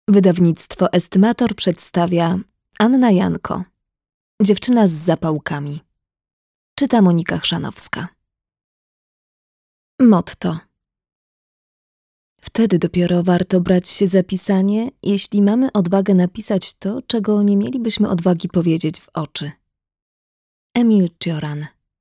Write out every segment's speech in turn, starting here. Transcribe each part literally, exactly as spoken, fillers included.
Wydawnictwo Estymator przedstawia Anna Janko. Dziewczyna z zapałkami. Czyta Monika Chrzanowska. Motto. Wtedy dopiero warto brać się za pisanie, jeśli mamy odwagę napisać to, czego nie mielibyśmy odwagi powiedzieć w oczy. Emil Cioran.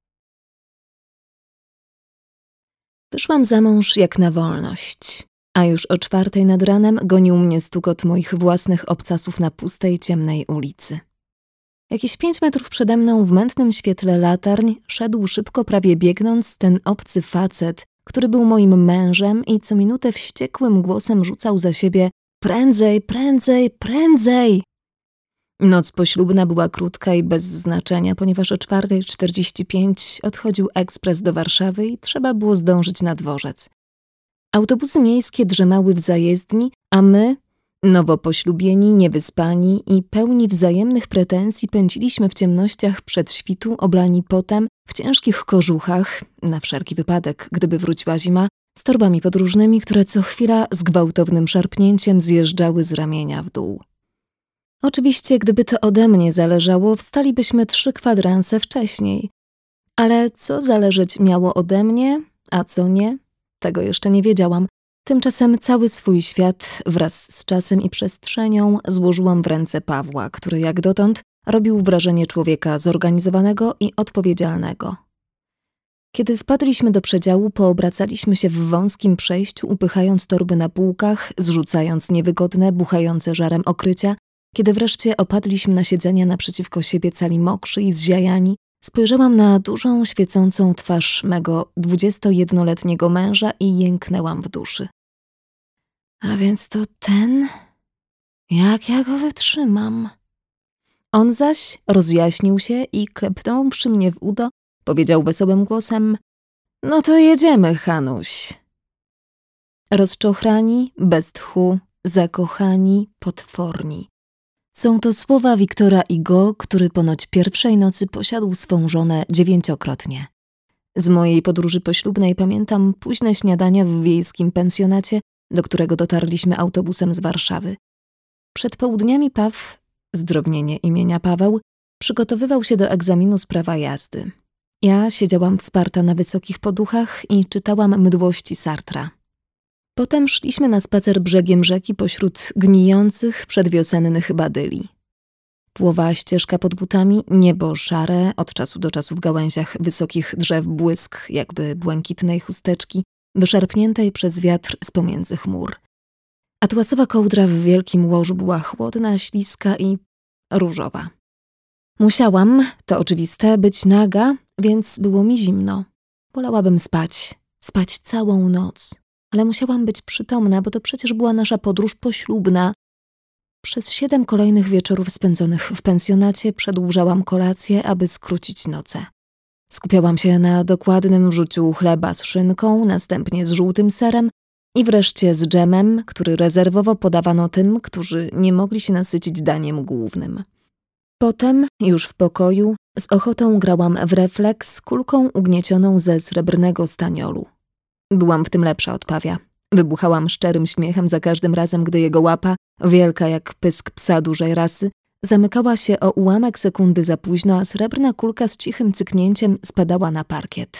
Wyszłam za mąż jak na wolność, a już o czwartej nad ranem gonił mnie stukot moich własnych obcasów na pustej, ciemnej ulicy. Jakieś pięć metrów przede mną w mętnym świetle latarń szedł szybko, prawie biegnąc, ten obcy facet, który był moim mężem i co minutę wściekłym głosem rzucał za siebie: prędzej, prędzej, prędzej! Noc poślubna była krótka i bez znaczenia, ponieważ o czwartej czterdzieści pięć odchodził ekspres do Warszawy i trzeba było zdążyć na dworzec. Autobusy miejskie drzemały w zajezdni, a my, nowo poślubieni, niewyspani i pełni wzajemnych pretensji, pędziliśmy w ciemnościach przed świtu, oblani potem, w ciężkich kożuchach, na wszelki wypadek, gdyby wróciła zima, z torbami podróżnymi, które co chwila z gwałtownym szarpnięciem zjeżdżały z ramienia w dół. Oczywiście, gdyby to ode mnie zależało, wstalibyśmy trzy kwadranse wcześniej. Ale co zależeć miało ode mnie, a co nie, tego jeszcze nie wiedziałam. Tymczasem cały swój świat wraz z czasem i przestrzenią złożyłam w ręce Pawła, który jak dotąd robił wrażenie człowieka zorganizowanego i odpowiedzialnego. Kiedy wpadliśmy do przedziału, poobracaliśmy się w wąskim przejściu, upychając torby na półkach, zrzucając niewygodne, buchające żarem okrycia. Kiedy wreszcie opadliśmy na siedzenia naprzeciwko siebie, cali mokrzy i zziajani, spojrzałam na dużą, świecącą twarz mego dwudziestojednoletniego męża i jęknęłam w duszy. A więc to ten? Jak ja go wytrzymam? On zaś rozjaśnił się i klepnąwszy mnie w udo, powiedział wesołym głosem: no to jedziemy, Hanuś. Rozczochrani, bez tchu, zakochani, potworni. Są to słowa Wiktora Hugo, który ponoć pierwszej nocy posiadł swą żonę dziewięciokrotnie. Z mojej podróży poślubnej pamiętam późne śniadania w wiejskim pensjonacie, do którego dotarliśmy autobusem z Warszawy. Przed południami Paw, zdrobnienie imienia Paweł, przygotowywał się do egzaminu z prawa jazdy. Ja siedziałam wsparta na wysokich poduchach i czytałam Mdłości Sartra. Potem szliśmy na spacer brzegiem rzeki pośród gnijących przedwiosennych badyli. Płowa ścieżka pod butami, niebo szare, od czasu do czasu w gałęziach wysokich drzew błysk, jakby błękitnej chusteczki, wyszarpniętej przez wiatr z pomiędzy chmur. Atłasowa kołdra w wielkim łożu była chłodna, śliska i różowa. Musiałam, to oczywiste, być naga, więc było mi zimno. Wolałabym spać, spać całą noc. Ale musiałam być przytomna, bo to przecież była nasza podróż poślubna. Przez siedem kolejnych wieczorów spędzonych w pensjonacie przedłużałam kolację, aby skrócić noce. Skupiałam się na dokładnym wrzuciu chleba z szynką, następnie z żółtym serem i wreszcie z dżemem, który rezerwowo podawano tym, którzy nie mogli się nasycić daniem głównym. Potem, już w pokoju, z ochotą grałam w refleks kulką ugniecioną ze srebrnego staniolu. Byłam w tym lepsza od Pawia. Wybuchałam szczerym śmiechem za każdym razem, gdy jego łapa, wielka jak pysk psa dużej rasy, zamykała się o ułamek sekundy za późno, a srebrna kulka z cichym cyknięciem spadała na parkiet.